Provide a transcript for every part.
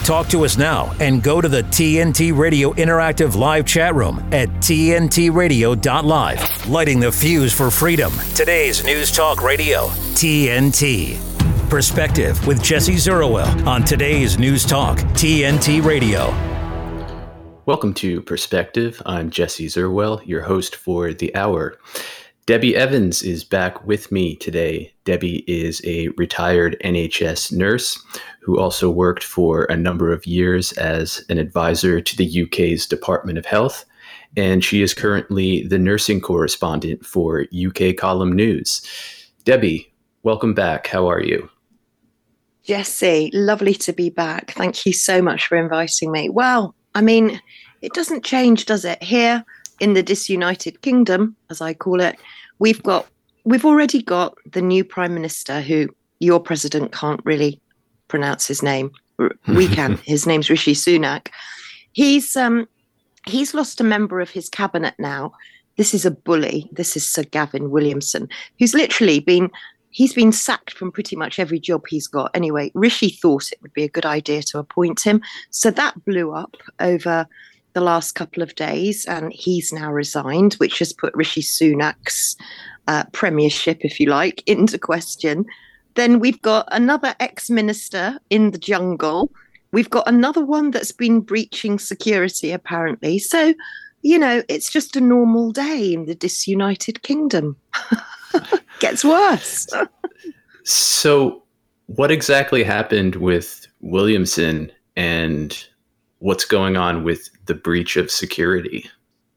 Talk to us now and go to the TNT Radio Interactive Live chat room at tntradio.live. Lighting the fuse for freedom. Today's News Talk Radio, TNT. Perspective with Jesse Zerwell on today's News Talk, TNT Radio. Welcome to Perspective. I'm Jesse Zerwell, your host for the hour. Debbie Evans is back with me today. Debbie is a retired NHS nurse who also worked for a number of years as an advisor to the UK's Department of Health, and she is currently the nursing correspondent for UK Column News. Debbie, welcome back. How are you? Jesse, lovely to be back. Thank you so much for inviting me. Well, I mean, it doesn't change, does it? Here in the disunited kingdom, as I call it, we've already got the new Prime Minister, who your president can't really pronounce his name. We can. His name's Rishi Sunak. He's lost a member of his cabinet now. This is a bully. This is Sir Gavin Williamson, who's literally been sacked from pretty much every job he's got. Anyway, Rishi thought it would be a good idea to appoint him. So that blew up over the last couple of days, and he's now resigned, which has put Rishi Sunak's premiership, if you like, into question. Then we've got another ex-minister in the jungle. We've got another one that's been breaching security, apparently. So, you know, it's just a normal day in the disunited kingdom. Gets worse. So what exactly happened with Williamson, and what's going on with the breach of security?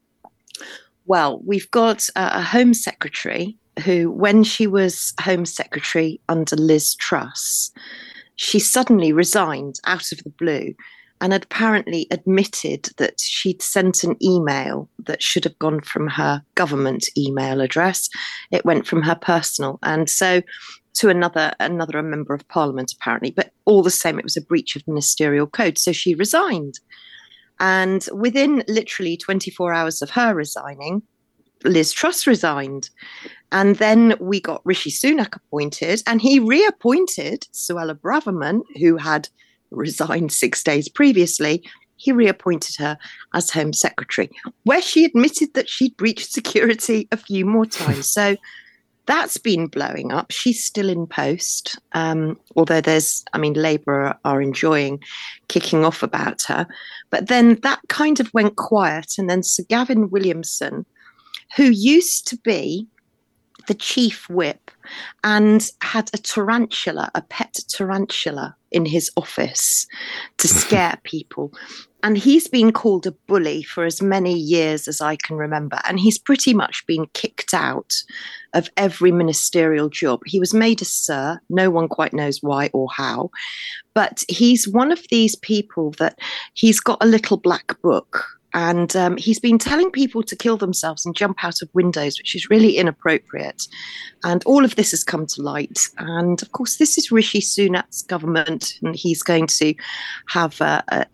Well, we've got a Home Secretary who, when she was Home Secretary under Liz Truss, she suddenly resigned out of the blue and had apparently admitted that she'd sent an email that should have gone from her government email address. It went from her personal. And so to another member of Parliament, apparently. But all the same, it was a breach of ministerial code. So she resigned. And within literally 24 hours of her resigning, Liz Truss resigned. And then we got Rishi Sunak appointed, and he reappointed Suella Braverman, who had resigned 6 days previously. He reappointed her as Home Secretary, where she admitted that she'd breached security a few more times. So that's been blowing up. She's still in post, although Labour are enjoying kicking off about her. But then that kind of went quiet. And then Sir Gavin Williamson, who used to be the chief whip and had a pet tarantula in his office to scare people. And he's been called a bully for as many years as I can remember. And he's pretty much been kicked out of every ministerial job. He was made a sir. No one quite knows why or how. But he's one of these people that he's got a little black book. And he's been telling people to kill themselves and jump out of windows, which is really inappropriate. And all of this has come to light. And of course, this is Rishi Sunak's government, and he's going to have, a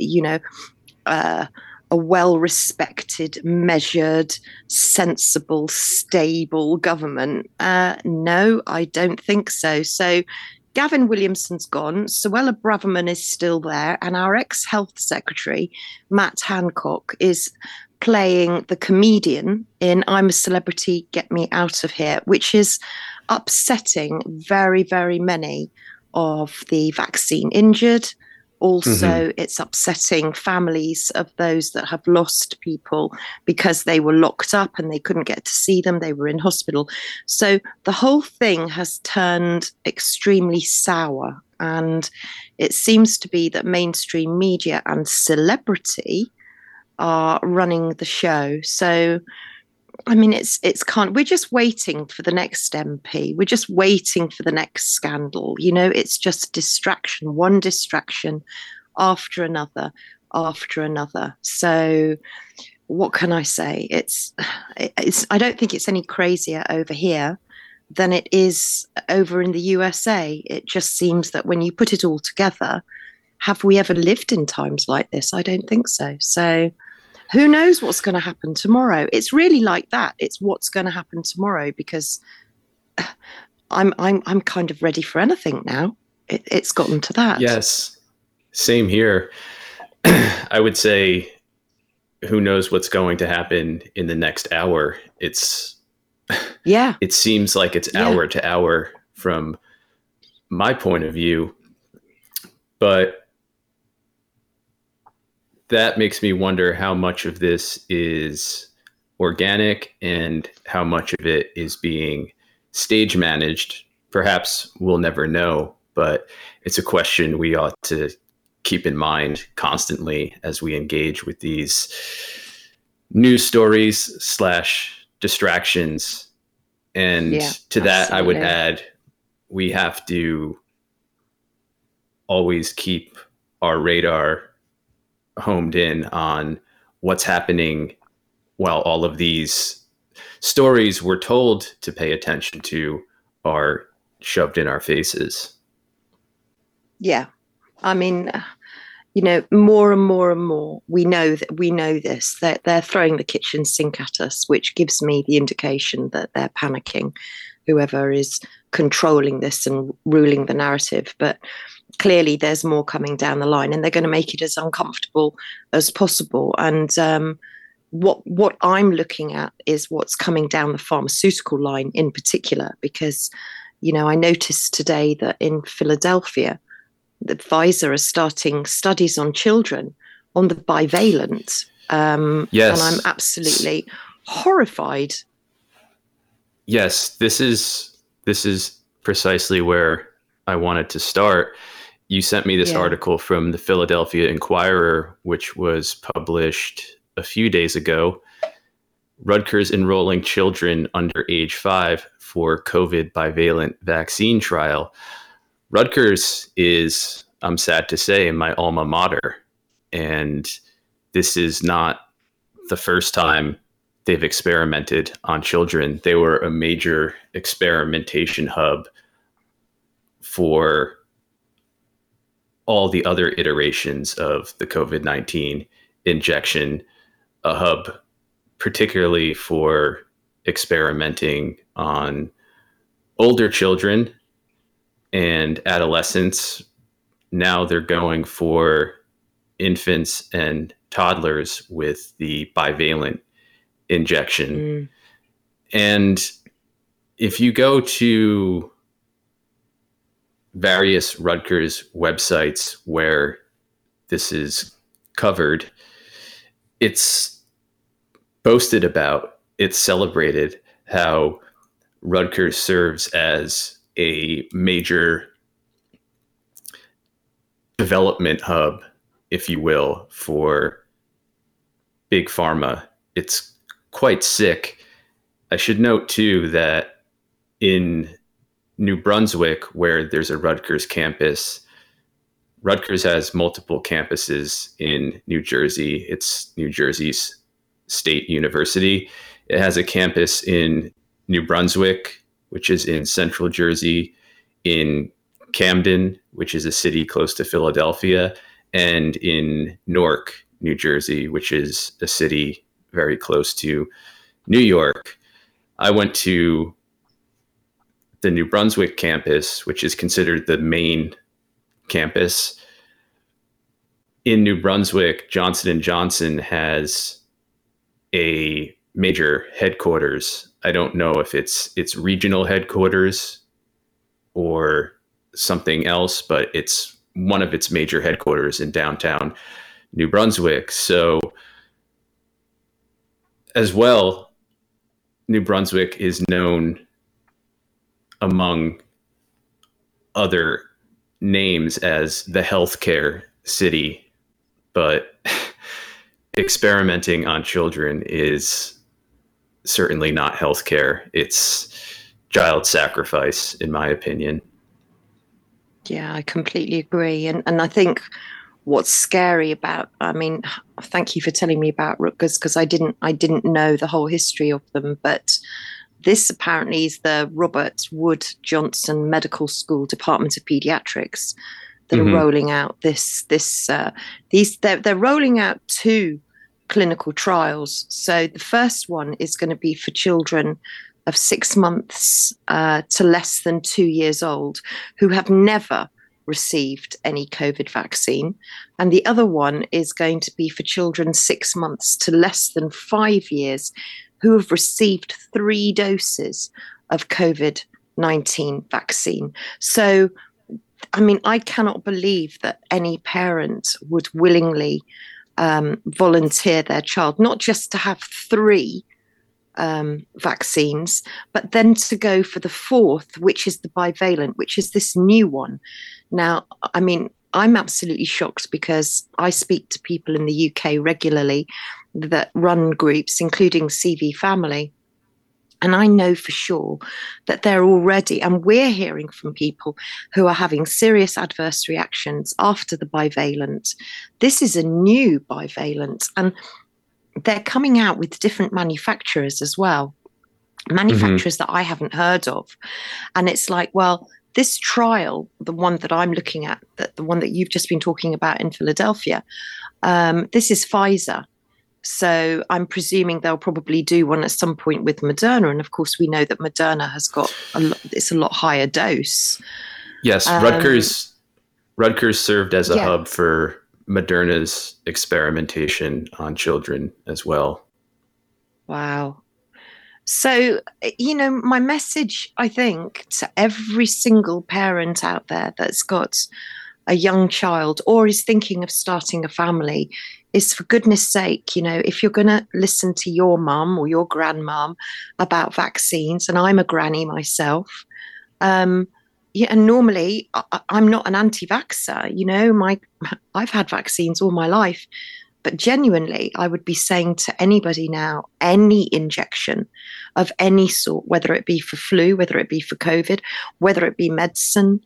well-respected, measured, sensible, stable government. No, I don't think so. So Gavin Williamson's gone, Suella Braverman is still there, and our ex-health secretary, Matt Hancock, is playing the comedian in I'm a Celebrity, Get Me Out of Here, which is upsetting very, very many of the vaccine injured. Also, It's upsetting families of those that have lost people because they were locked up and they couldn't get to see them. They were in hospital. So the whole thing has turned extremely sour. And it seems to be that mainstream media and celebrity are running the show. So, I mean, we're just waiting for the next MP. We're just waiting for the next scandal. You know, it's just distraction, one distraction after another, after another. So what can I say? I don't think it's any crazier over here than it is over in the USA. It just seems that when you put it all together, have we ever lived in times like this? I don't think so. So who knows what's going to happen tomorrow? It's really like that. It's what's going to happen tomorrow, because I'm kind of ready for anything now. It's gotten to that. Yes. Same here. I would say, who knows what's going to happen in the next hour? It seems like it's hour to hour from my point of view, but that makes me wonder how much of this is organic and how much of it is being stage managed. Perhaps we'll never know, but it's a question we ought to keep in mind constantly as we engage with these news stories / distractions. And to that, I would add, we have to always keep our radar homed in on what's happening while all of these stories we're told to pay attention to are shoved in our faces. Yeah. I mean, more and more and more, we know this, that they're throwing the kitchen sink at us, which gives me the indication that they're panicking, whoever is controlling this and ruling the narrative. But clearly there's more coming down the line, and they're going to make it as uncomfortable as possible. And what I'm looking at is what's coming down the pharmaceutical line in particular, because, I noticed today that in Philadelphia, the Pfizer is starting studies on children on the bivalent. Yes. And I'm absolutely horrified. Yes, this is precisely where I wanted to start. You sent me this article from the Philadelphia Inquirer, which was published a few days ago. Rutgers enrolling children under age 5 for COVID bivalent vaccine trial. Rutgers is, I'm sad to say, my alma mater. And this is not the first time they've experimented on children. They were a major experimentation hub for all the other iterations of the COVID-19 injection, a hub particularly for experimenting on older children and adolescents. Now they're going for infants and toddlers with the bivalent injection. And if you go to various Rutgers websites where this is covered, it's boasted about, it's celebrated how Rutgers serves as a major development hub, if you will, for big pharma. It's quite sick. I should note too that in New Brunswick, where there's a Rutgers campus, Rutgers has multiple campuses in New Jersey. It's New Jersey's state university. It has a campus in New Brunswick, which is in central Jersey, in Camden, which is a city close to Philadelphia, and in Newark, New Jersey, which is a city very close to New York. I went to the New Brunswick campus, which is considered the main campus. In New Brunswick, Johnson & Johnson has a major headquarters. I don't know if it's regional headquarters or something else, but it's one of its major headquarters in downtown New Brunswick. So as well, New Brunswick is known among other names as the healthcare city, but experimenting on children is certainly not healthcare. It's child sacrifice, in my opinion. Yeah, I completely agree. And I think what's scary about, thank you for telling me about Rutgers, because I didn't know the whole history of them, but this apparently is the Robert Wood Johnson Medical School Department of Pediatrics that are rolling out they're rolling out 2 clinical trials. So the first one is going to be for children of 6 months to less than 2 years old who have never received any COVID vaccine. And the other one is going to be for children 6 months to less than 5 years who have received 3 doses of COVID-19 vaccine. So, I mean, I cannot believe that any parent would willingly volunteer their child, not just to have 3 vaccines, but then to go for the 4th, which is the bivalent, which is this new one. Now, I mean, I'm absolutely shocked because I speak to people in the UK regularly that run groups, including CV Family. And I know for sure that they're already, and we're hearing from people who are having serious adverse reactions after the bivalent. This is a new bivalent, and they're coming out with different manufacturers as well, manufacturers that I haven't heard of. And it's like, well, this trial, the one that I'm looking at, the one that you've just been talking about in Philadelphia, this is Pfizer. So I'm presuming they'll probably do one at some point with Moderna. And of course, we know that Moderna has got it's a lot higher dose. Yes, Rutgers served as a hub for Moderna's experimentation on children as well. Wow. So, you know, my message, I think, to every single parent out there that's got a young child or is thinking of starting a family is, for goodness sake, you know, if you're going to listen to your mum or your grandmum about vaccines, and I'm a granny myself, and normally I'm not an anti-vaxxer, you know, I've had vaccines all my life, but genuinely I would be saying to anybody now, any injection of any sort, whether it be for flu, whether it be for COVID, whether it be medicine,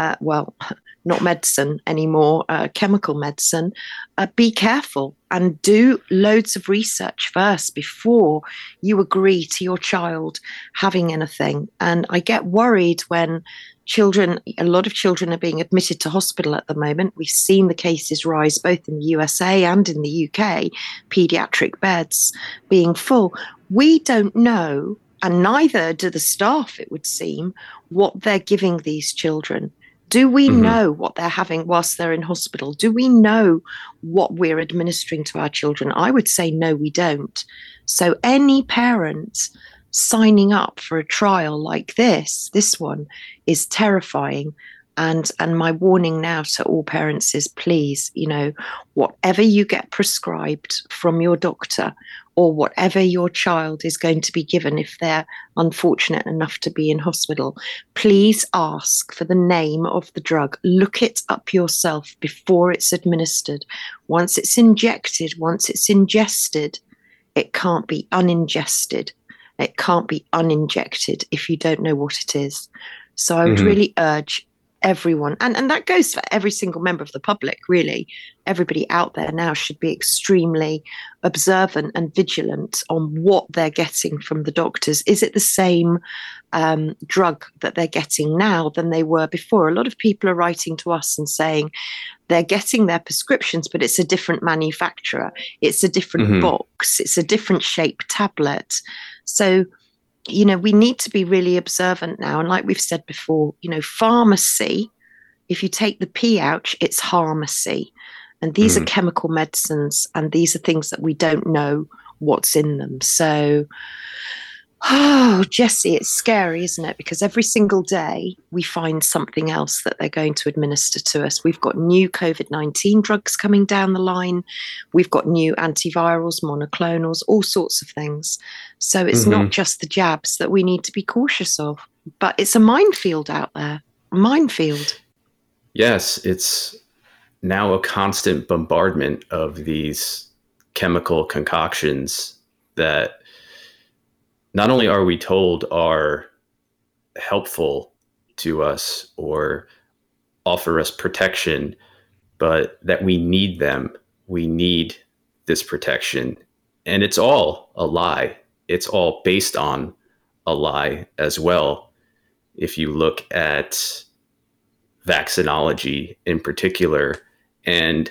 not medicine anymore, chemical medicine, be careful and do loads of research first before you agree to your child having anything. And I get worried when a lot of children are being admitted to hospital at the moment. We've seen the cases rise both in the USA and in the UK, pediatric beds being full. We don't know, and neither do the staff, it would seem, what they're giving these children. Do we know what they're having whilst they're in hospital? Do we know what we're administering to our children? I would say no, we don't. So any parent signing up for a trial like this one is terrifying. And my warning now to all parents is, please, you know, whatever you get prescribed from your doctor or whatever your child is going to be given if they're unfortunate enough to be in hospital, please ask for the name of the drug. Look it up yourself before it's administered. Once it's injected, once it's ingested, it can't be uningested. It can't be uninjected if you don't know what it is. So I would really urge everyone, and that goes for every single member of the public, really. Everybody out there now should be extremely observant and vigilant on what they're getting from the doctors. Is it the same drug that they're getting now than they were before? A lot of people are writing to us and saying they're getting their prescriptions, but it's a different manufacturer. It's a different box. It's a different shaped tablet. So, you know, we need to be really observant now. And like we've said before, you know, pharmacy, if you take the P out, it's pharmacy. And these are chemical medicines, and these are things that we don't know what's in them. So, Jessie, it's scary, isn't it? Because every single day we find something else that they're going to administer to us. We've got new COVID-19 drugs coming down the line. We've got new antivirals, monoclonals, all sorts of things. So it's not just the jabs that we need to be cautious of, but it's a minefield out there, a minefield. Yes, it's now a constant bombardment of these chemical concoctions that not only are we told are helpful to us or offer us protection, but that we need them. We need this protection. And it's all a lie. It's all based on a lie as well. If you look at vaccinology in particular, and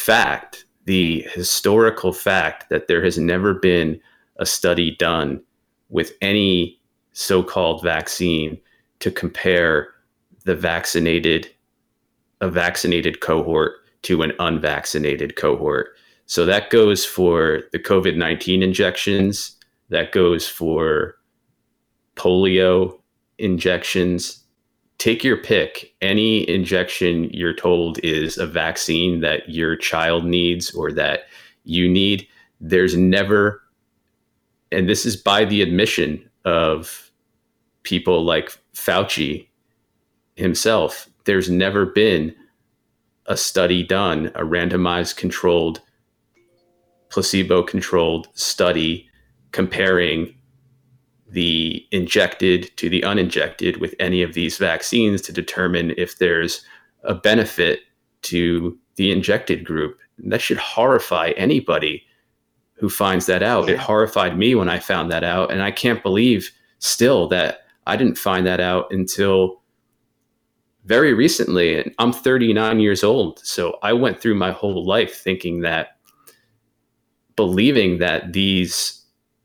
the historical fact that there has never been a study done with any so-called vaccine to compare the vaccinated a vaccinated cohort to an unvaccinated cohort. So that goes for the COVID-19 injections, that goes for polio injections. Take your pick. Any injection you're told is a vaccine that your child needs or that you need, there's never, and this is by the admission of people like Fauci himself, there's never been a study done, a randomized controlled, placebo-controlled study comparing the injected to the uninjected with any of these vaccines to determine if there's a benefit to the injected group. That should horrify anybody who finds that out. Yeah. It horrified me when I found that out. And I can't believe still that I didn't find that out until very recently. And I'm 39 years old. So I went through my whole life thinking that, believing that these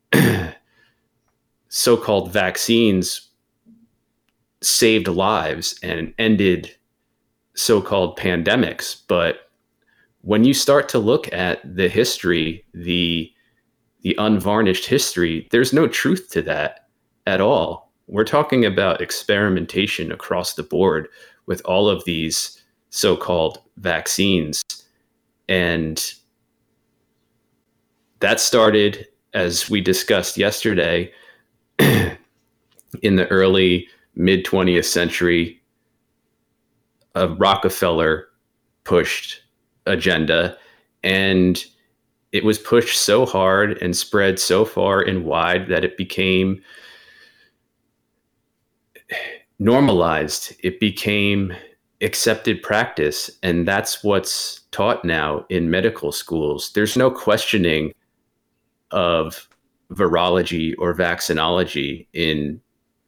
so-called vaccines saved lives and ended so-called pandemics. But when you start to look at the history, the unvarnished history, there's no truth to that at all. We're talking about experimentation across the board with all of these so-called vaccines. And that started, as we discussed yesterday, in the early mid 20th century, a Rockefeller pushed agenda, and it was pushed so hard and spread so far and wide that it became normalized. It became accepted practice, and that's what's taught now in medical schools. There's no questioning of virology or vaccinology in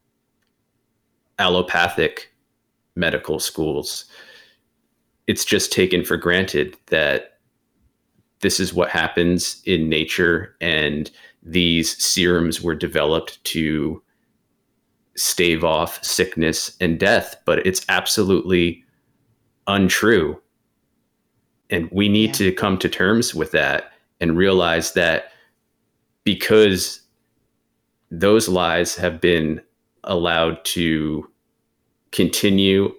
allopathic medical schools. It's just taken for granted that this is what happens in nature, and these serums were developed to stave off sickness and death, but it's absolutely untrue. And we need to come to terms with that and realize that because those lies have been allowed to continue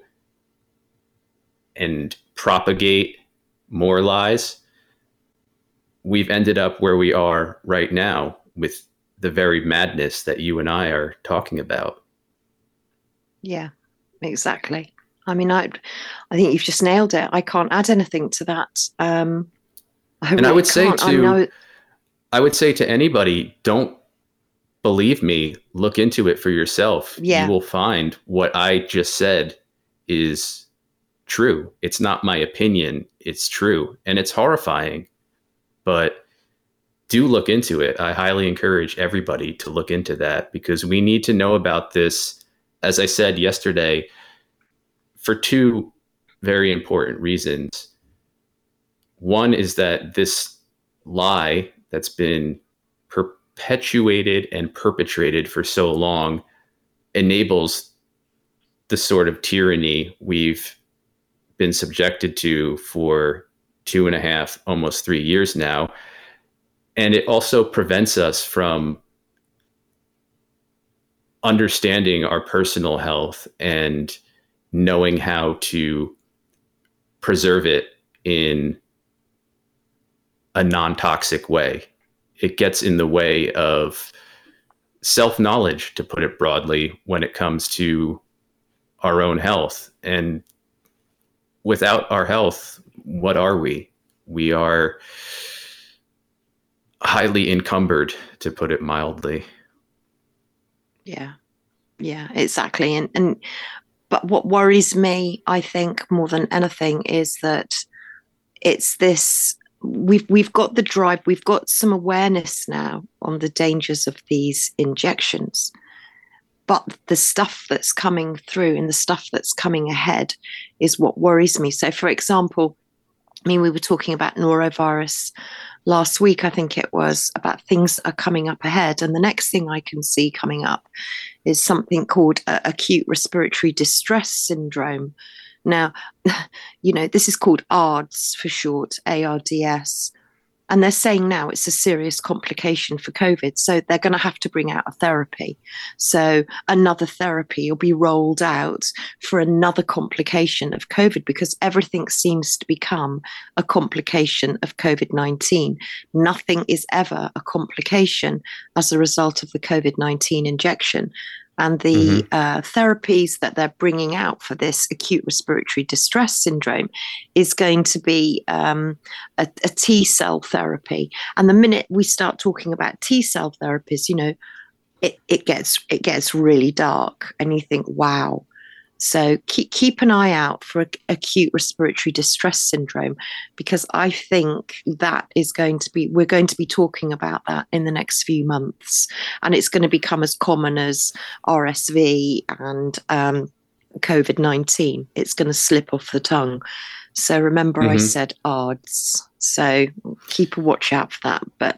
and propagate more lies, we've ended up where we are right now with the very madness that you and I are talking about. Yeah, exactly. I mean, I think you've just nailed it. I can't add anything to that. I would say to anybody, don't believe me, look into it for yourself. Yeah. You will find what I just said is true. It's not my opinion. It's true. And it's horrifying, but do look into it. I highly encourage everybody to look into that, because we need to know about this, as I said yesterday, for two very important reasons. One is that this lie that's been perpetuated and perpetrated for so long enables the sort of tyranny we've been subjected to for 2.5, almost 3 years now. And it also prevents us from understanding our personal health and knowing how to preserve it in a non-toxic way. It gets in the way of self-knowledge, to put it broadly, when it comes to our own health. And without our health, what are we? We are highly encumbered, to put it mildly. Yeah, exactly. But what worries me, I think, more than anything, is that it's this. We've got the drive. We've got some awareness now on the dangers of these injections, but the stuff that's coming through and the stuff that's coming ahead is what worries me. So, for example, I mean, we were talking about norovirus last week, I think it was, about things that are coming up ahead. And the next thing I can see coming up is something called acute respiratory distress syndrome. Now, this is called ARDS for short, ARDS. And they're saying now it's a serious complication for COVID. So they're going to have to bring out a therapy. So another therapy will be rolled out for another complication of COVID, because everything seems to become a complication of COVID-19. Nothing is ever a complication as a result of the COVID-19 injection. And the therapies that they're bringing out for this acute respiratory distress syndrome is going to be a T cell therapy. And the minute we start talking about T cell therapies, it gets really dark, and you think, wow. So keep an eye out for acute respiratory distress syndrome, because I think that we're going to be talking about that in the next few months, and it's going to become as common as RSV and COVID-19. It's going to slip off the tongue. So remember, I said ARDS. So keep a watch out for that. But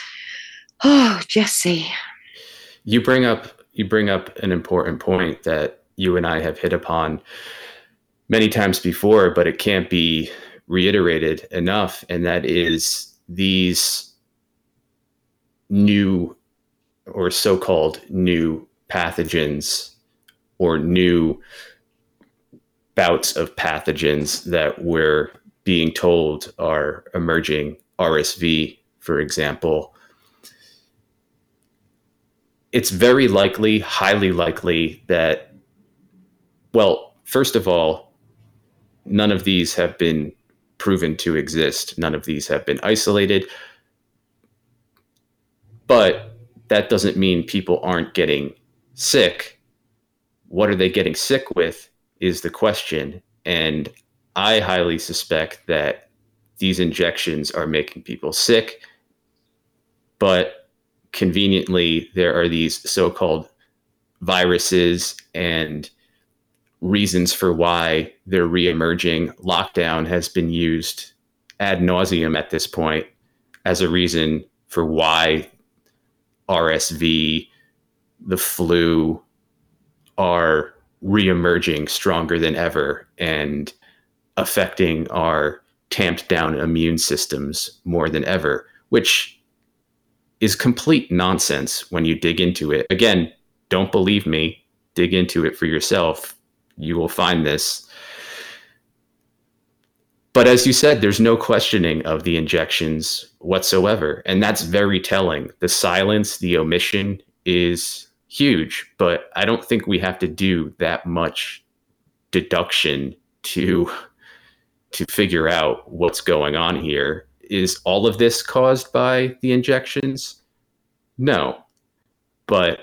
Jesse, you bring up an important point that you and I have hit upon many times before, but it can't be reiterated enough. And that is these new or so-called new pathogens or new bouts of pathogens that we're being told are emerging, RSV, for example. It's very likely, highly likely that, well, first of all, none of these have been proven to exist. None of these have been isolated. But that doesn't mean people aren't getting sick. What are they getting sick with is the question. And I highly suspect that these injections are making people sick. But conveniently, there are these so-called viruses and reasons for why they're reemerging. Lockdown has been used ad nauseum at this point as a reason for why RSV, the flu, are reemerging stronger than ever and affecting our tamped down immune systems more than ever, which is complete nonsense when you dig into it. Again, don't believe me, dig into it for yourself. You will find this. But as you said, there's no questioning of the injections whatsoever. And that's very telling. The silence, the omission is huge, but I don't think we have to do that much deduction to figure out what's going on here. Is all of this caused by the injections? No. But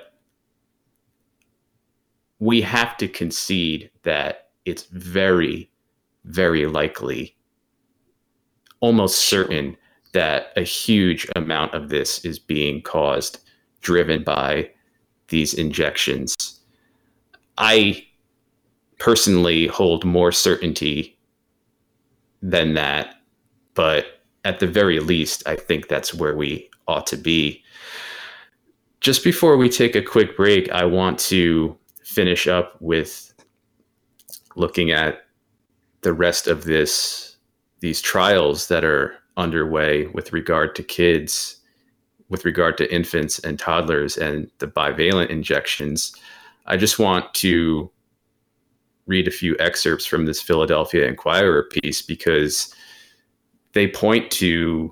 we have to concede that it's very, very likely, almost certain, that a huge amount of this is being driven by these injections. I personally hold more certainty than that, but at the very least, I think that's where we ought to be. Just before we take a quick break, I want to finish up with looking at the rest of these trials that are underway with regard to kids, with regard to infants and toddlers and the bivalent injections. I just want to read a few excerpts from this Philadelphia Inquirer piece because they point to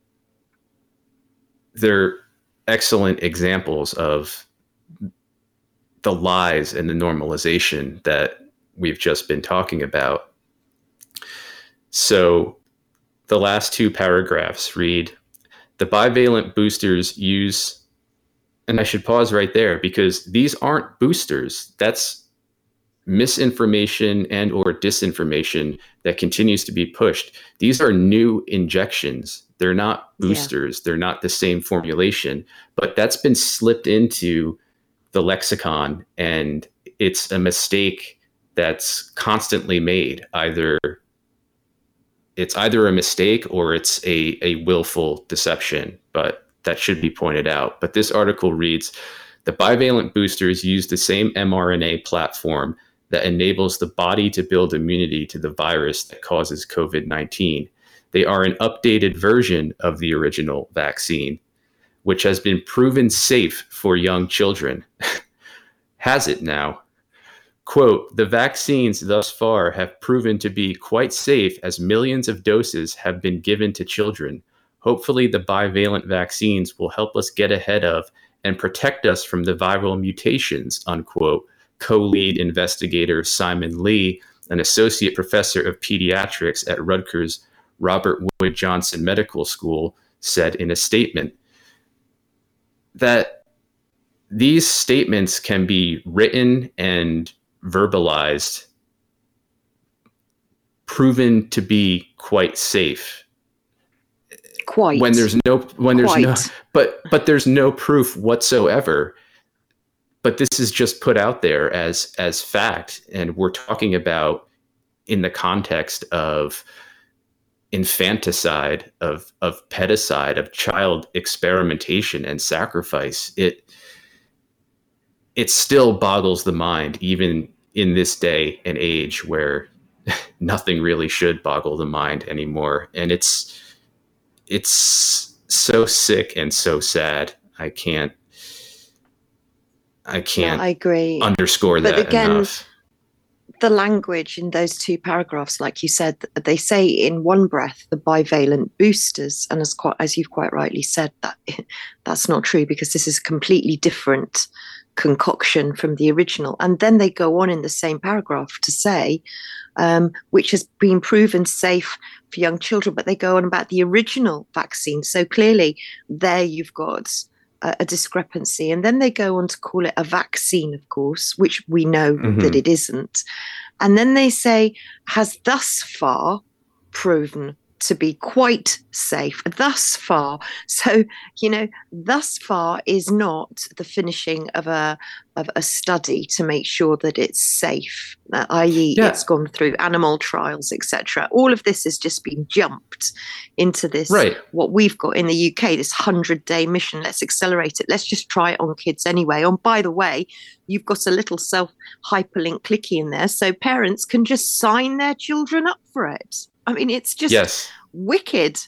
their excellent examples of the lies and the normalization that we've just been talking about. So the last two paragraphs read, the bivalent boosters use, and I should pause right there because these aren't boosters. That's misinformation and or disinformation that continues to be pushed. These are new injections. They're not boosters. Yeah. They're not the same formulation, but that's been slipped into the lexicon, and it's a mistake that's constantly made. It's either a mistake or it's a willful deception, but that should be pointed out. But this article reads, the bivalent boosters use the same mRNA platform that enables the body to build immunity to the virus that causes COVID-19. They are an updated version of the original vaccine, which has been proven safe for young children. Has it now? Quote, the vaccines thus far have proven to be quite safe as millions of doses have been given to children. Hopefully the bivalent vaccines will help us get ahead of and protect us from the viral mutations, unquote, co-lead investigator Simon Lee, an associate professor of pediatrics at Rutgers Robert Wood Johnson Medical School, said in a statement. That these statements can be written and verbalized, proven to be quite safe. Quite. But there's no proof whatsoever. But this is just put out there as fact, and we're talking about in the context of infanticide, of pedicide, of child experimentation and sacrifice. It still boggles the mind, even in this day and age where nothing really should boggle the mind anymore. And it's so sick and so sad. I can't I agree. Underscore but that again, enough. The language in those two paragraphs, like you said, they say in one breath the bivalent boosters, and as you've quite rightly said, that's not true, because this is a completely different concoction from the original. And then they go on in the same paragraph to say, which has been proven safe for young children, but they go on about the original vaccine. So clearly there you've got a discrepancy. And then they go on to call it a vaccine, of course, which we know that it isn't. And then they say has thus far proven to be quite safe. Thus far. So, thus far is not the finishing of a study to make sure that it's safe, i.e. it's gone through animal trials, etc. All of this has just been jumped into this, what we've got in the UK, this 100-day mission. Let's accelerate it. Let's just try it on kids anyway. And by the way, you've got a little self-hyperlink clicky in there, so parents can just sign their children up for it. I mean, it's just wicked.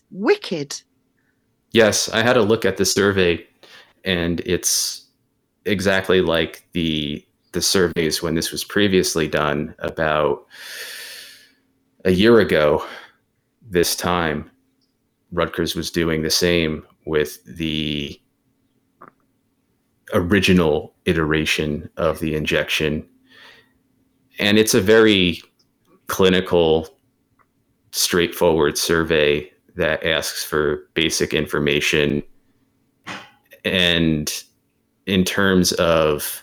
Yes, I had a look at the survey, and it's exactly like the surveys when this was previously done about a year ago. This time, Rutgers was doing the same with the original iteration of the injection. And it's a very clinical, straightforward survey that asks for basic information. And in terms of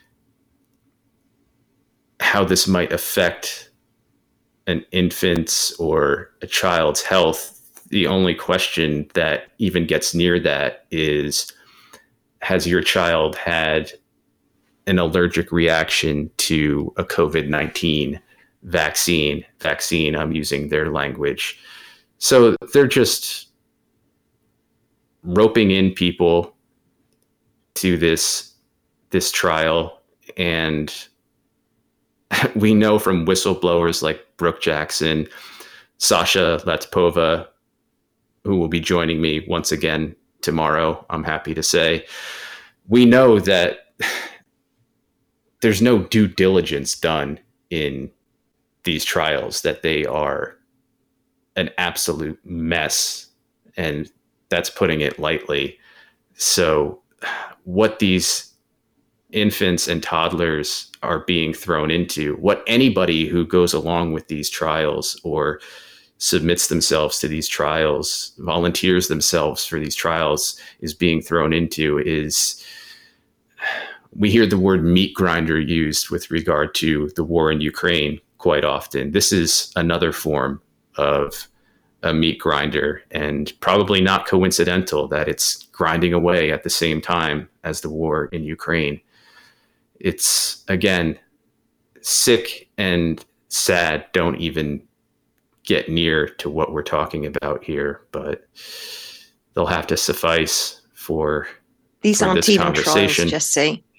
how this might affect an infant's or a child's health, the only question that even gets near that is, has your child had an allergic reaction to a COVID-19 vaccine, I'm using their language. So they're just roping in people to this trial. And we know from whistleblowers like Brooke Jackson, Sasha Latipova, who will be joining me once again tomorrow, I'm happy to say, we know that there's no due diligence done in these trials, that they are an absolute mess, and that's putting it lightly. So what these infants and toddlers are being thrown into, what anybody who goes along with these trials or submits themselves to these trials, volunteers themselves for these trials, is being thrown into is, we hear the word meat grinder used with regard to the war in Ukraine quite often. This is another form of a meat grinder, and probably not coincidental that it's grinding away at the same time as the war in Ukraine. It's, again, sick and sad. Don't even get near to what we're talking about here, but they'll have to suffice for these aren't this even conversation. Trials, Jesse.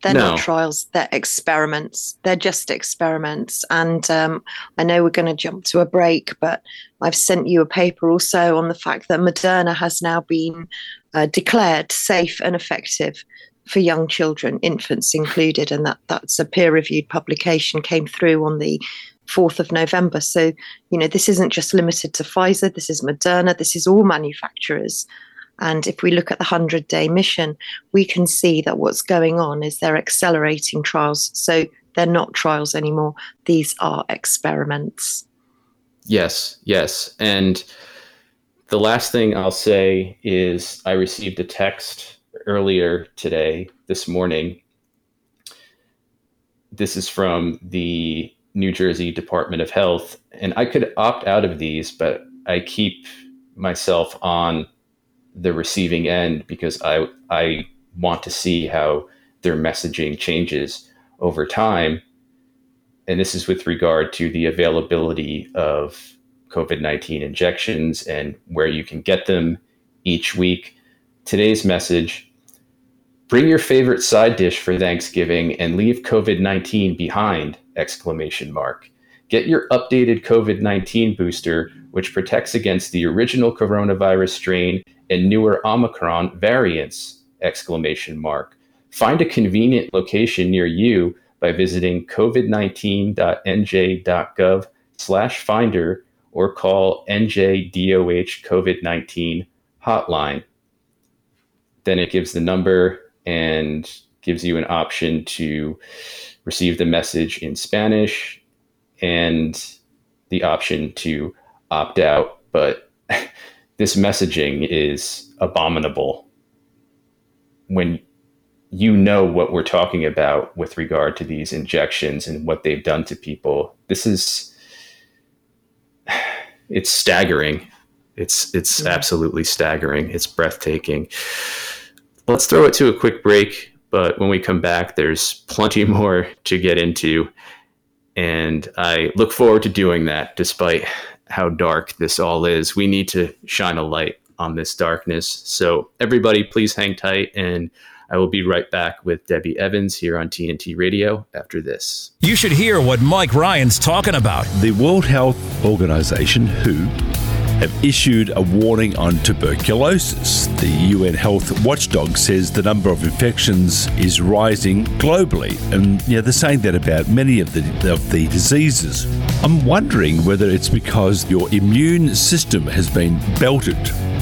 They're not trials, they're experiments. They're just experiments. And I know we're going to jump to a break, but I've sent you a paper also on the fact that Moderna has now been declared safe and effective for young children, infants included. And that's a peer-reviewed publication, came through on the 4th of November. So, this isn't just limited to Pfizer. This is Moderna. This is all manufacturers. And if we look at the 100-day mission, we can see that what's going on is they're accelerating trials. So they're not trials anymore. These are experiments. Yes. And the last thing I'll say is I received a text earlier this morning. This is from the New Jersey Department of Health. And I could opt out of these, but I keep myself on the receiving end because I want to see how their messaging changes over time. And this is with regard to the availability of COVID-19 injections and where you can get them each week. Today's message: bring your favorite side dish for Thanksgiving and leave COVID-19 behind! Get your updated COVID-19 booster, which protects against the original coronavirus strain and newer Omicron variants! Find a convenient location near you by visiting covid19.nj.gov/finder or call NJDOH COVID-19 hotline. Then it gives the number and gives you an option to receive the message in Spanish and the option to opt out. But this messaging is abominable when you know what we're talking about with regard to these injections and what they've done to people. It's staggering. It's absolutely staggering. It's breathtaking. Let's throw it to a quick break. But when we come back, there's plenty more to get into. And I look forward to doing that, despite how dark this all is. We need to shine a light on this darkness. So everybody, please hang tight. And I will be right back with Debbie Evans here on TNT Radio after this. You should hear what Mike Ryan's talking about. The World Health Organization, WHO, have issued a warning on tuberculosis. The UN Health Watchdog says the number of infections is rising globally, and they're saying that about many of the diseases. I'm wondering whether it's because your immune system has been belted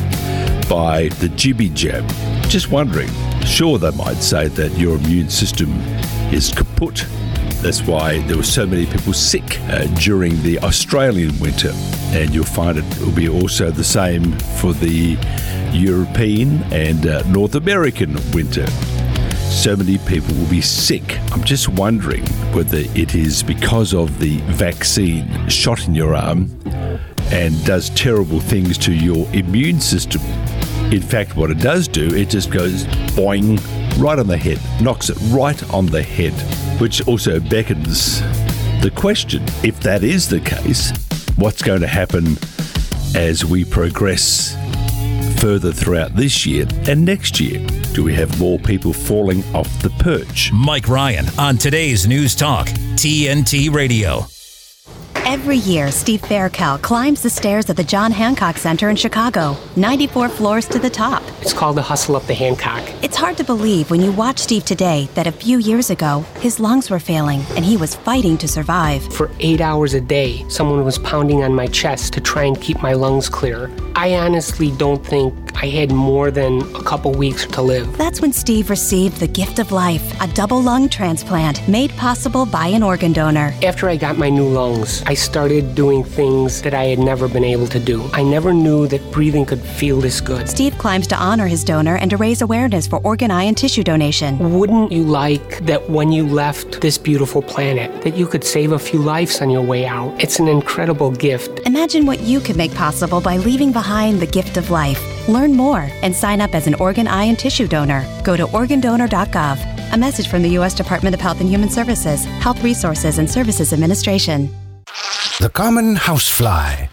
by the jibby jab. Just wondering. Sure, they might say that your immune system is kaput. That's why there were so many people sick during the Australian winter. And you'll find it will be also the same for the European and North American winter. So many people will be sick. I'm just wondering whether it is because of the vaccine shot in your arm and does terrible things to your immune system. In fact, what it does do, it just goes boing right on the head, knocks it right on the head, which also beckons the question, if that is the case, what's going to happen as we progress further throughout this year and next year? Do we have more people falling off the perch? Mike Ryan on today's News Talk, TNT Radio. Every year, Steve Faircal climbs the stairs at the John Hancock Center in Chicago, 94 floors to the top. It's called the Hustle Up the Hancock. It's hard to believe when you watch Steve today that a few years ago, his lungs were failing and he was fighting to survive. For 8 hours a day, someone was pounding on my chest to try and keep my lungs clear. I honestly don't think I had more than a couple weeks to live. That's when Steve received the gift of life, a double lung transplant made possible by an organ donor. After I got my new lungs, I started doing things that I had never been able to do. I never knew that breathing could feel this good. Steve climbs to honor his donor and to raise awareness for organ, eye, and tissue donation. Wouldn't you like that when you left this beautiful planet, that you could save a few lives on your way out? It's an incredible gift. Imagine what you could make possible by leaving behind the gift of life. Learn more and sign up as an organ, eye, and tissue donor. Go to organdonor.gov. A message from the U.S. Department of Health and Human Services, Health Resources and Services Administration. The common housefly,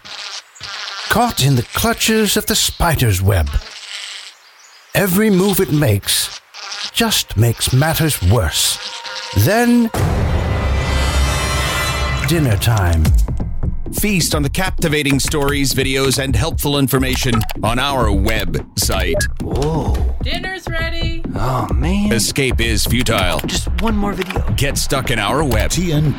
caught in the clutches of the spider's web. Every move it makes just makes matters worse. Then, dinner time. Feast on the captivating stories, videos, and helpful information on our website. Whoa. Dinner's ready. Oh, man. Escape is futile. Just one more video. Get stuck in our web.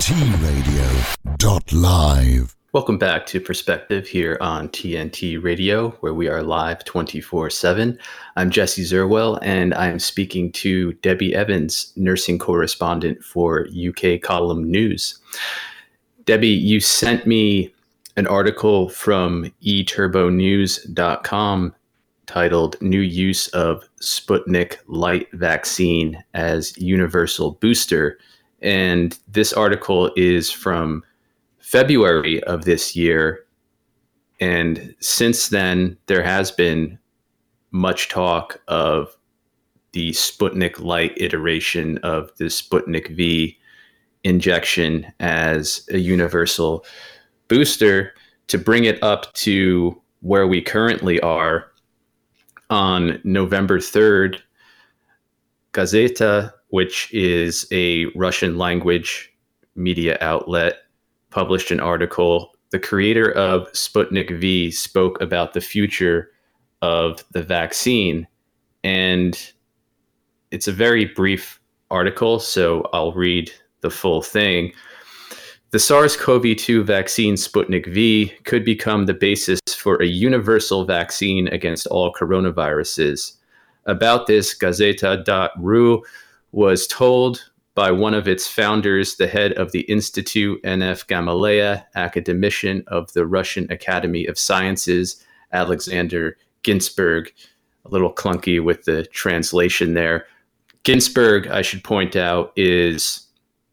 TNTRadio.live. Welcome back to Perspective here on TNT Radio, where we are live 24/7. I'm Jesse Zerwell, and I'm speaking to Debbie Evans, nursing correspondent for UK Column News. Debbie, you sent me an article from eturbonews.com titled New Use of Sputnik Light Vaccine as Universal Booster. And this article is from February of this year. And since then, there has been much talk of the Sputnik Light iteration of the Sputnik V injection as a universal booster. To bring it up to where we currently are, on November 3rd, Gazeta, which is a Russian language media outlet, published an article. The creator of Sputnik V spoke about the future of the vaccine, and it's a very brief article, so I'll read the full thing. The SARS-CoV-2 vaccine Sputnik V could become the basis for a universal vaccine against all coronaviruses. About this, Gazeta.ru was told by one of its founders, the head of the Institute NF Gamaleya, academician of the Russian Academy of Sciences, Alexander Ginsburg. A little clunky with the translation there. Ginsburg, I should point out, is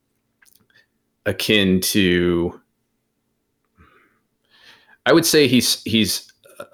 akin to, I would say he's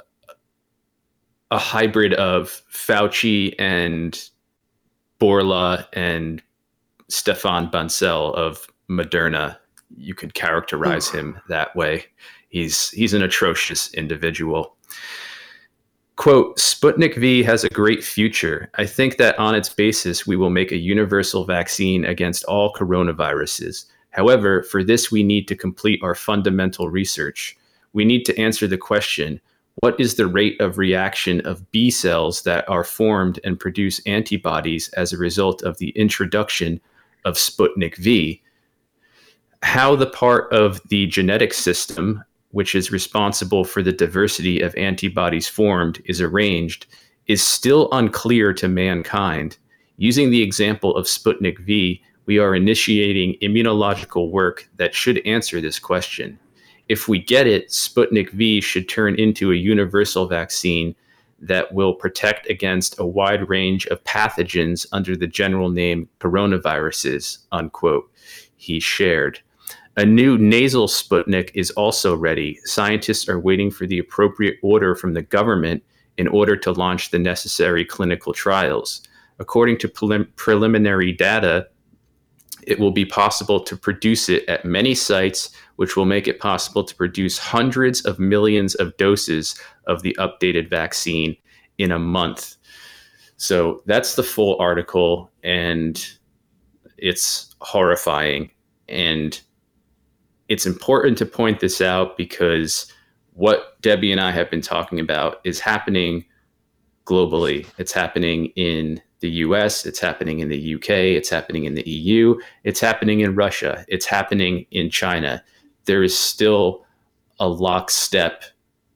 a hybrid of Fauci and Bourla and Stefan Bancel of Moderna. You could characterize him that way. He's an atrocious individual. Quote, Sputnik V has a great future. I think that on its basis, we will make a universal vaccine against all coronaviruses. However, for this, we need to complete our fundamental research. We need to answer the question, what is the rate of reaction of B cells that are formed and produce antibodies as a result of the introduction of Sputnik V? How the part of the genetic system, which is responsible for the diversity of antibodies formed, is arranged, is still unclear to mankind. Using the example of Sputnik V, we are initiating immunological work that should answer this question. If we get it, Sputnik V should turn into a universal vaccine that will protect against a wide range of pathogens under the general name coronaviruses, unquote, he shared. A new nasal Sputnik is also ready. Scientists are waiting for the appropriate order from the government in order to launch the necessary clinical trials. According to preliminary data, it will be possible to produce it at many sites, which will make it possible to produce hundreds of millions of doses of the updated vaccine in a month. So that's the full article, and it's horrifying. And it's important to point this out because what Debbie and I have been talking about is happening globally. It's happening in the US, it's happening in the UK, it's happening in the EU, it's happening in Russia, it's happening in China. There is still a lockstep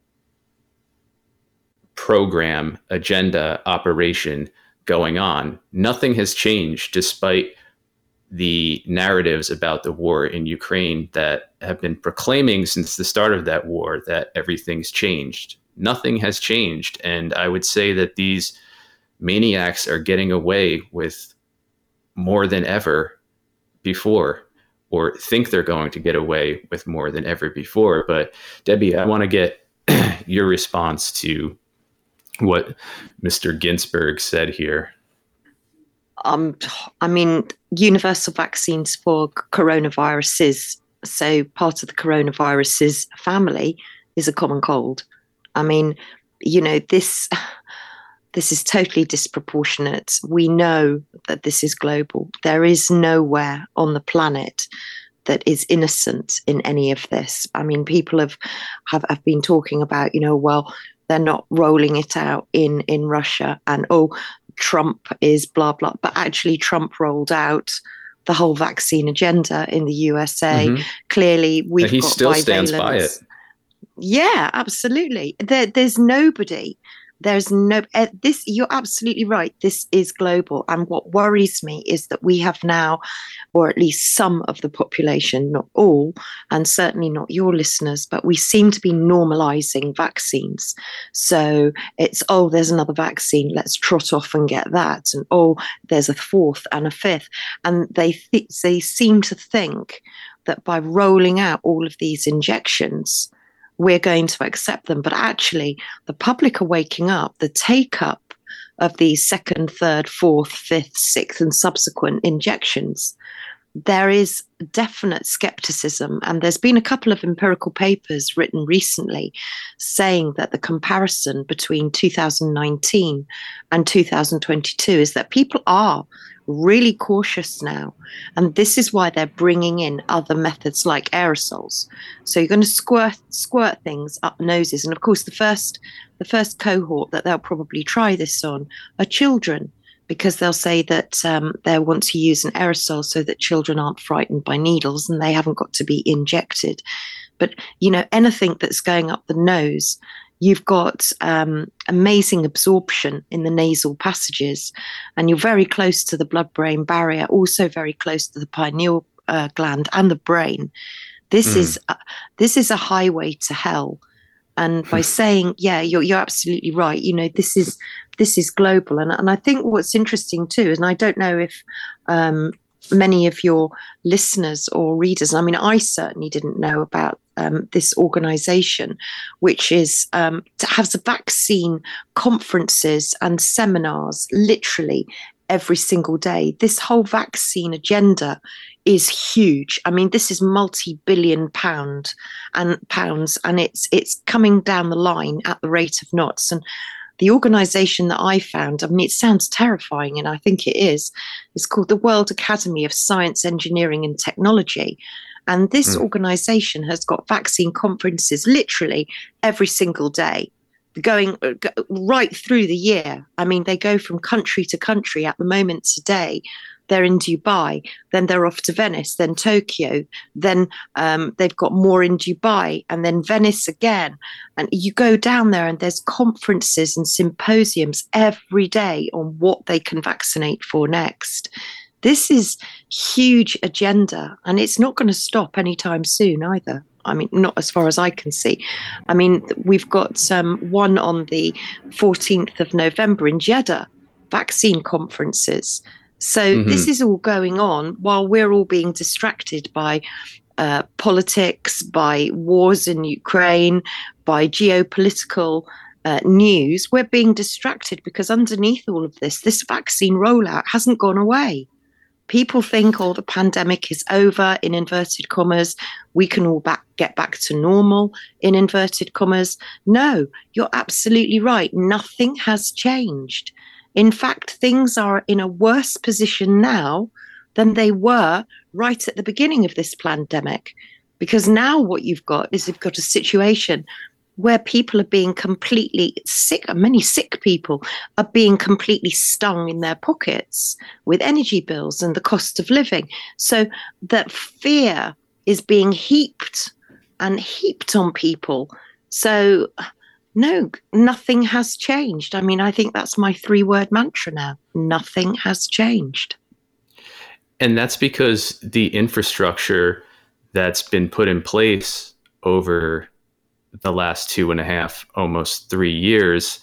program, agenda, operation going on. Nothing has changed despite the narratives about the war in Ukraine that have been proclaiming since the start of that war that everything's changed. Nothing has changed. And I would say that these maniacs are getting away with more than ever before, or think they're going to get away with more than ever before. But Debbie, I want to get your response to what Mr. Ginsburg said here. I mean, universal vaccines for coronaviruses. So part of the coronaviruses family is a common cold. I mean, you know, this This is totally disproportionate. We know that this is global. There is nowhere on the planet that is innocent in any of this. I mean, people have been talking about, well, they're not rolling it out in Russia, and Trump is blah, blah. But actually, Trump rolled out the whole vaccine agenda in the USA. Mm-hmm. Clearly, we've he got still stands by it. Yeah, absolutely. There's nobody. There's no this. You're absolutely right. This is global, and what worries me is that we have now, or at least some of the population, not all, and certainly not your listeners, but we seem to be normalizing vaccines. So it's there's another vaccine. Let's trot off and get that, and there's a fourth and a fifth, and they seem to think that by rolling out all of these injections, we're going to accept them. But actually, the public are waking up. The take-up of these second, third, fourth, fifth, sixth, and subsequent injections, there is definite skepticism. And there's been a couple of empirical papers written recently saying that the comparison between 2019 and 2022 is that people are really cautious now. And this is why they're bringing in other methods like aerosols. So you're going to squirt things up noses. And of course, the first cohort that they'll probably try this on are children, because they'll say that they want to use an aerosol so that children aren't frightened by needles and they haven't got to be injected. But, anything that's going up the nose, you've got amazing absorption in the nasal passages, and you're very close to the blood-brain barrier, also very close to the pineal gland and the brain. This is a highway to hell. And by saying, yeah, you're absolutely right. This is global, and I think what's interesting too, and I don't know if many of your listeners or readers, I mean, I certainly didn't know about this organization, which is has vaccine conferences and seminars literally every single day. This whole vaccine agenda is huge. I mean, this is multi-billion pounds, and it's coming down the line at the rate of knots. And the organization that I found, I mean, it sounds terrifying, and I think it is. It's called the World Academy of Science, Engineering and Technology. And this organization has got vaccine conferences literally every single day, going right through the year. I mean, they go from country to country. At the moment today, they're in Dubai, then they're off to Venice, then Tokyo, then they've got more in Dubai, and then Venice again. And you go down there and there's conferences and symposiums every day on what they can vaccinate for next. This is huge agenda, and it's not going to stop anytime soon either. I mean, not as far as I can see. I mean, we've got one on the 14th of November in Jeddah, vaccine conferences. So this is all going on while we're all being distracted by politics, by wars in Ukraine, by geopolitical news. We're being distracted because underneath all of this vaccine rollout hasn't gone away. People think, the pandemic is over, in inverted commas. We can all get back to normal, in inverted commas. No, you're absolutely right. Nothing has changed. In fact, things are in a worse position now than they were right at the beginning of this pandemic. Because now what you've got is a situation where people are being completely sick, and many sick people are being completely stung in their pockets with energy bills and the cost of living. So that fear is being heaped on people. So no, nothing has changed. I mean, I think that's my 3-word mantra now. Nothing has changed. And that's because the infrastructure that's been put in place over the last 2.5, almost 3 years,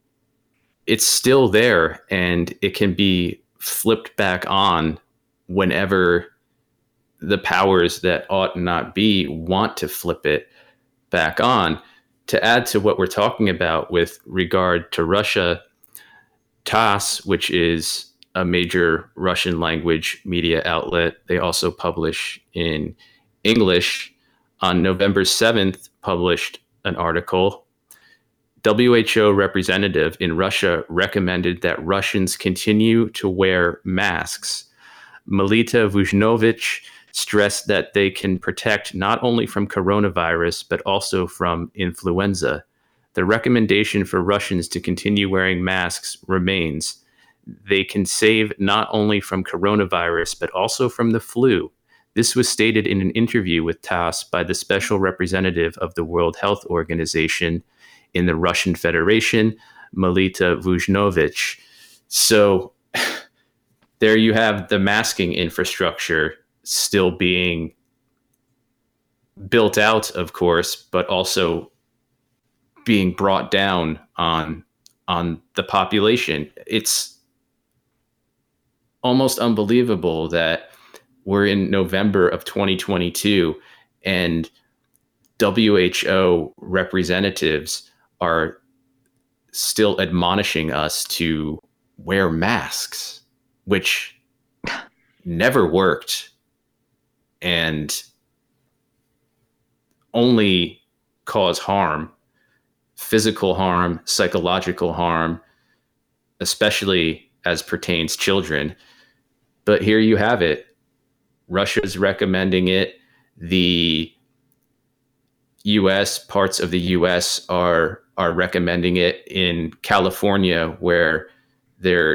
it's still there, and it can be flipped back on whenever the powers that ought not be want to flip it back on. To add to what we're talking about with regard to Russia, TASS, which is a major Russian language media outlet, they also publish in English, on November 7th published an article WHO representative in Russia recommended that Russians continue to wear masks. Melita Vujnovich stressed that they can protect not only from coronavirus, but also from influenza. The recommendation for Russians to continue wearing masks remains. They can save not only from coronavirus, but also from the flu. This was stated in an interview with TASS by the special representative of the World Health Organization in the Russian Federation, Melita Vujnovich. So there you have the masking infrastructure still being built out, of course, but also being brought down on the population. It's almost unbelievable that we're in November of 2022 and WHO representatives are still admonishing us to wear masks, which never worked and only cause harm, physical harm, psychological harm, especially as pertains children. But here you have it. Russia's recommending it. The US, parts of the US are recommending it. In California, where they're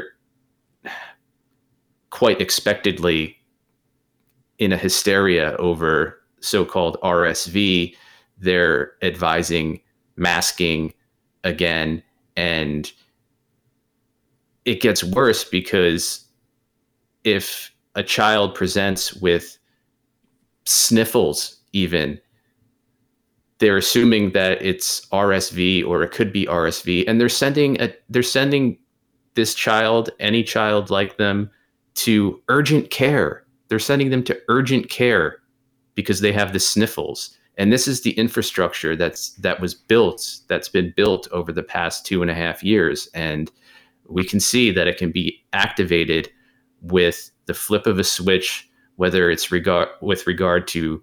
quite expectedly in a hysteria over so-called RSV, they're advising masking again. And it gets worse because if a child presents with sniffles, even, they're assuming that it's RSV or it could be RSV, and they're sending this child, any child like them, to urgent care. They're sending them to urgent care because they have the sniffles. And this is the infrastructure that's been built over the past 2.5 years. And we can see that it can be activated with the flip of a switch, whether it's with regard to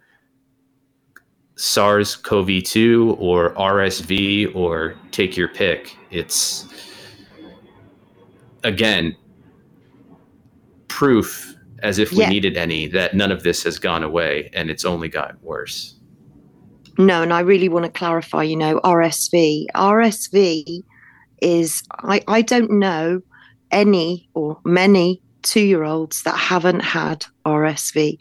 SARS-CoV-2 or RSV, or take your pick. It's, again, proof, as if we needed any, that none of this has gone away and it's only gotten worse. No, and I really want to clarify, RSV. RSV is, I don't know any or many 2-year-olds that haven't had RSV.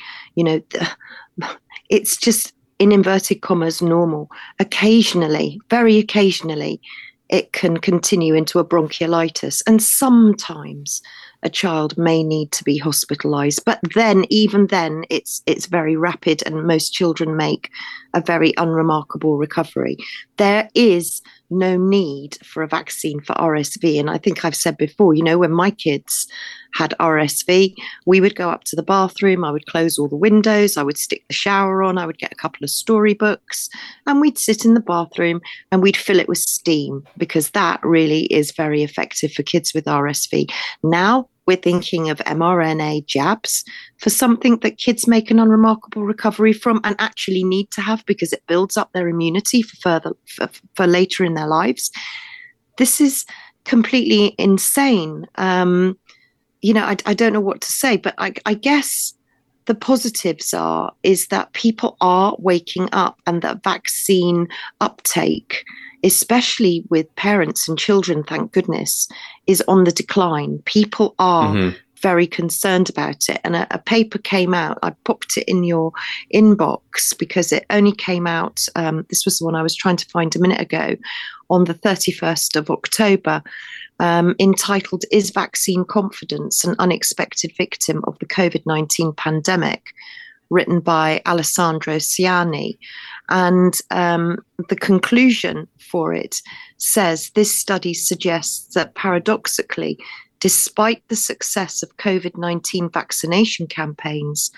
It's just, in inverted commas, normal. Occasionally, very occasionally, it can continue into a bronchiolitis. And sometimes a child may need to be hospitalized. But then, even then, it's very rapid, and most children make a very unremarkable recovery. There is no need for a vaccine for RSV. And I think I've said before, when my kids had RSV, we would go up to the bathroom, I would close all the windows, I would stick the shower on, I would get a couple of storybooks, and we'd sit in the bathroom and we'd fill it with steam, because that really is very effective for kids with RSV. Now we're thinking of mRNA jabs for something that kids make an unremarkable recovery from and actually need to have, because it builds up their immunity for later in their lives. This is completely insane. I don't know what to say, but I guess the positives is that people are waking up, and that vaccine uptake, especially with parents and children, thank goodness, is on the decline. People are very concerned about it. And a paper came out. I popped it in your inbox because it only came out, this was the one I was trying to find a minute ago, on the 31st of October, entitled, "Is Vaccine Confidence an Unexpected Victim of the COVID-19 Pandemic?" written by Alessandro Ciani. And the conclusion for it says, this study suggests that paradoxically, despite the success of COVID-19 vaccination campaigns,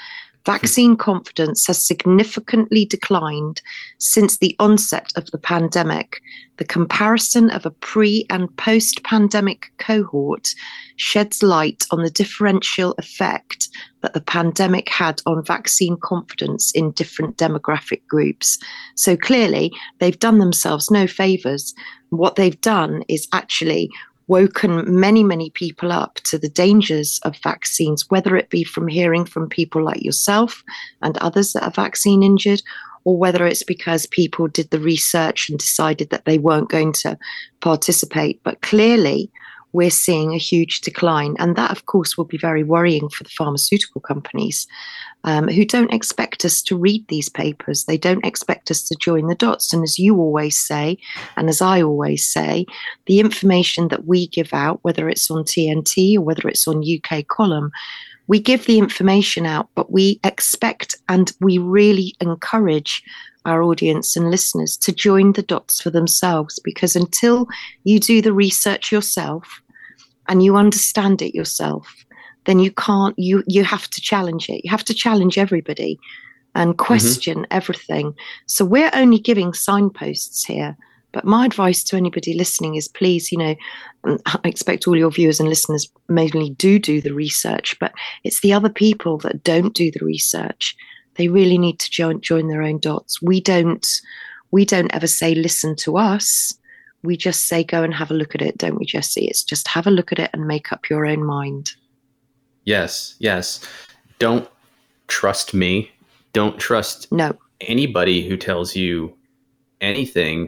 Vaccine confidence has significantly declined since the onset of the pandemic. The comparison of a pre- and post-pandemic cohort sheds light on the differential effect that the pandemic had on vaccine confidence in different demographic groups. So clearly, they've done themselves no favors. What they've done is actually woken many, many people up to the dangers of vaccines, whether it be from hearing from people like yourself and others that are vaccine injured, or whether it's because people did the research and decided that they weren't going to participate. But clearly, we're seeing a huge decline. And that, of course, will be very worrying for the pharmaceutical companies who don't expect us to read these papers. They don't expect us to join the dots. And as you always say, and as I always say, the information that we give out, whether it's on TNT or whether it's on UK Column, we give the information out, but we expect and we really encourage our audience and listeners to join the dots for themselves, because until you do the research yourself and you understand it yourself, then you can't, you have to challenge it. You have to challenge everybody and question everything. So we're only giving signposts here. But my advice to anybody listening is, please, I expect all your viewers and listeners mainly do the research, but it's the other people that don't do the research. They really need to join their own dots. We don't ever say, listen to us. We just say, go and have a look at it, don't we, Jesse? It's just have a look at it and make up your own mind. Yes. Don't trust me. Don't trust anybody who tells you anything.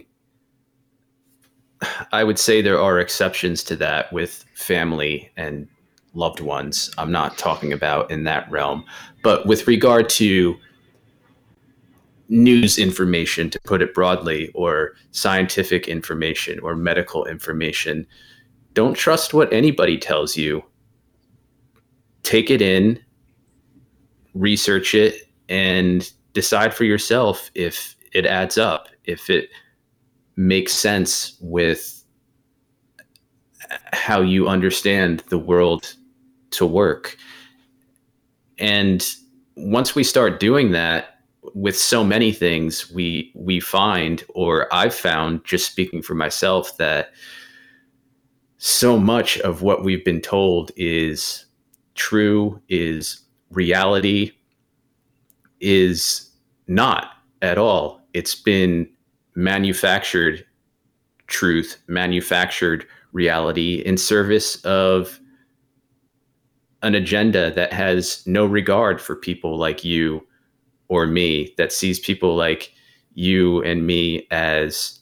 I would say there are exceptions to that with family and loved ones. I'm not talking about in that realm. But with regard to news information, to put it broadly, or scientific information or medical information, don't trust what anybody tells you. Take it in, research it, and decide for yourself if it adds up, if it makes sense with how you understand the world to work. And once we start doing that with so many things, we find, or I've found, just speaking for myself, that so much of what we've been told is true, is reality, is not at all. It's been manufactured truth, manufactured reality in service of an agenda that has no regard for people like you or me, that sees people like you and me as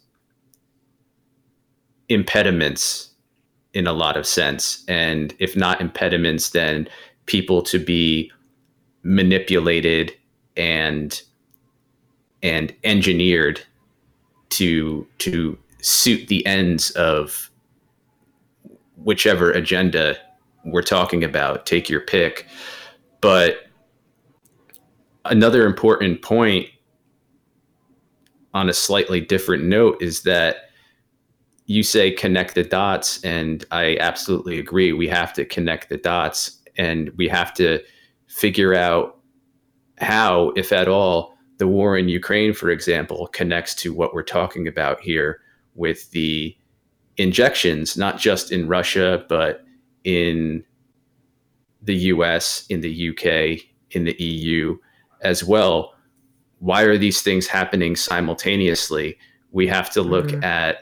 impediments in a lot of sense. And if not impediments, then people to be manipulated and engineered to suit the ends of whichever agenda we're talking about. Take your pick. But another important point on a slightly different note is that you say connect the dots, and I absolutely agree. We have to connect the dots, and we have to figure out how, if at all, the war in Ukraine, for example, connects to what we're talking about here with the injections, not just in Russia, but in the US, in the UK, in the EU as well. Why are these things happening simultaneously? We have to look at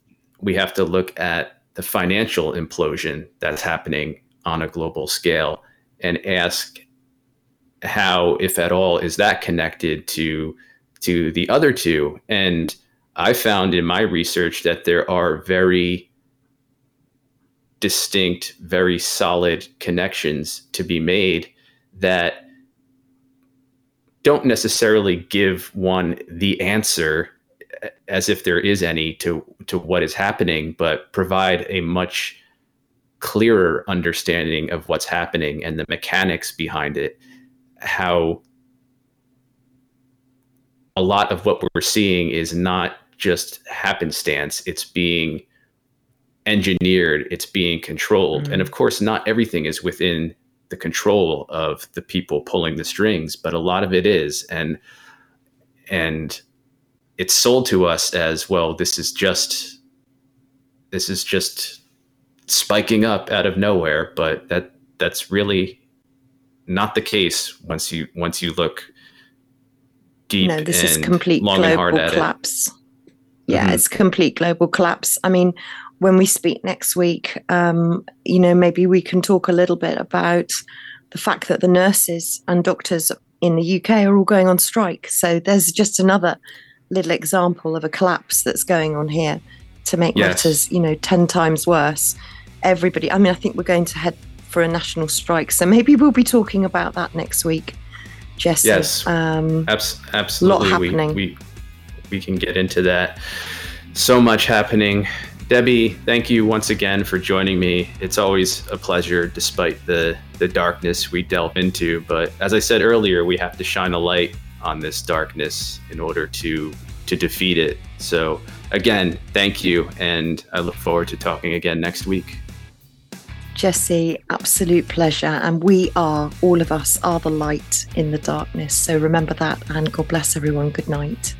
the financial implosion that's happening on a global scale and ask how, if at all, is that connected to the other two? And I found in my research that there are very distinct, very solid connections to be made that don't necessarily give one the answer, as if there is any, to what is happening, but provide a much clearer understanding of what's happening and the mechanics behind it. How a lot of what we're seeing is not just happenstance, it's being engineered, it's being controlled. And of course, not everything is within the control of the people pulling the strings, but a lot of it is. And it's sold to us as, well, this is just spiking up out of nowhere, but that's really not the case once you look deep. No, this is complete global collapse. Yeah, it's complete global collapse. I mean, when we speak next week, maybe we can talk a little bit about the fact that the nurses and doctors in the UK are all going on strike. So there's just another little example of a collapse that's going on here to make matters, 10 times worse. Everybody, I think we're going to head for a national strike. So maybe we'll be talking about that next week, Jesse. Yes, absolutely. A lot happening. We can get into that. So much happening. Debbie, thank you once again for joining me. It's always a pleasure, despite the darkness we delve into. But as I said earlier, we have to shine a light on this darkness in order to defeat it. So again, thank you. And I look forward to talking again next week. Jesse, absolute pleasure. And all of us are the light in the darkness. So remember that, and God bless everyone. Good night.